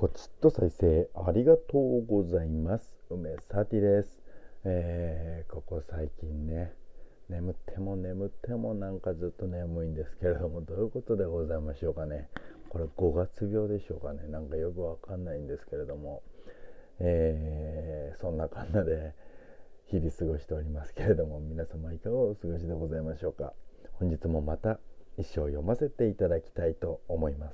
ポチッと再生ありがとうございます。梅サティです。ここ最近ね、眠ってもなんかずっと眠いんですけれども、どういうことでございましょうかね。これ5月病でしょうかね。なんかよくわかんないんですけれども、そんなこんなで日々過ごしておりますけれども、皆様いかがお過ごしでございましょうか。本日もまた一章読ませていただきたいと思います。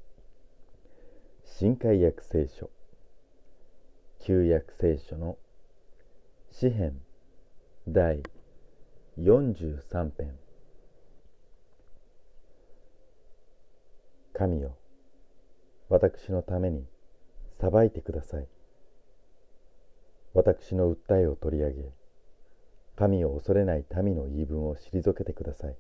新海約聖書旧約聖書の詩編第43編。神よ、私のために裁いてください。私の訴えを取り上げ、神を恐れない民の言い分を退けてください。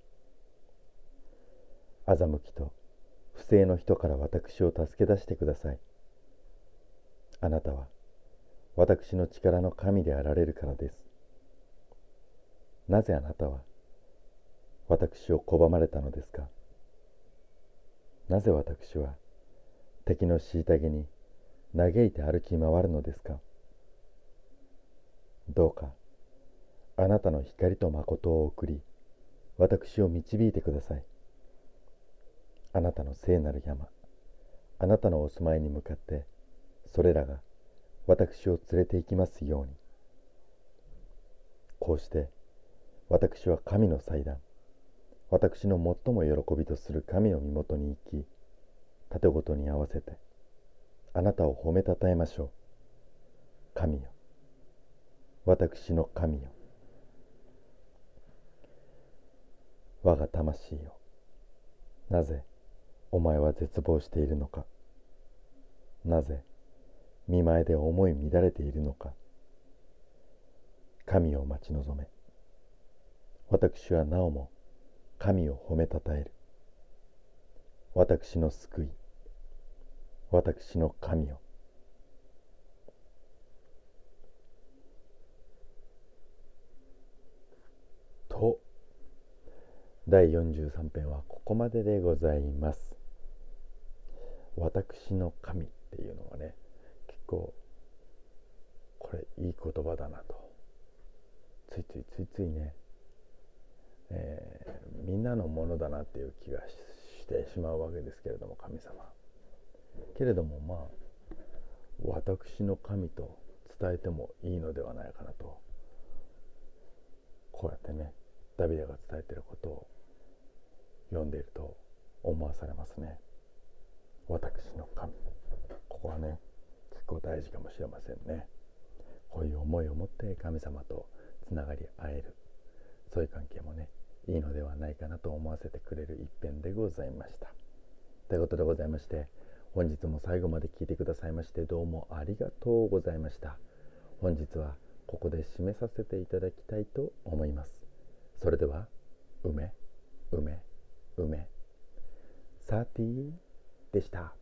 欺きと不正の人から私を助け出してください。あなたは私の力の神であられるからです。なぜあなたは私を拒まれたのですか。なぜ私は敵の虐げに嘆いて歩き回るのですか。どうかあなたの光と誠を送り、私を導いてください。あなたの聖なる山、あなたのお住まいに向かって、それらが私を連れて行きますように。こうして私は神の祭壇、私の最も喜びとする神の身元に行き、盾ごとに合わせてあなたを褒めたたえましょう。神よ、私の神よ。我が魂よ、なぜお前は絶望しているのか。なぜ見前で思い乱れているのか。神を待ち望め。私はなおも神を褒めたたえる。私の救い、私の神よ。と、第43編はここまででございます。私の神っていうのはね、結構これいい言葉だなと、ついついね、みんなのものだなっていう気がしてしまうわけですけれども、神様けれども、私の神と伝えてもいいのではないかなと、こうやってね、ダビデが伝えていることを読んでいると思わされますね。私の神、ここはね、結構大事かもしれませんね。こういう思いを持って神様とつながり合える、そういう関係もね、いいのではないかなと思わせてくれる一編でございました。ということでございまして、本日も最後まで聞いてくださいましてどうもありがとうございました。本日はここで締めさせていただきたいと思います。それでは、梅サーティーでした。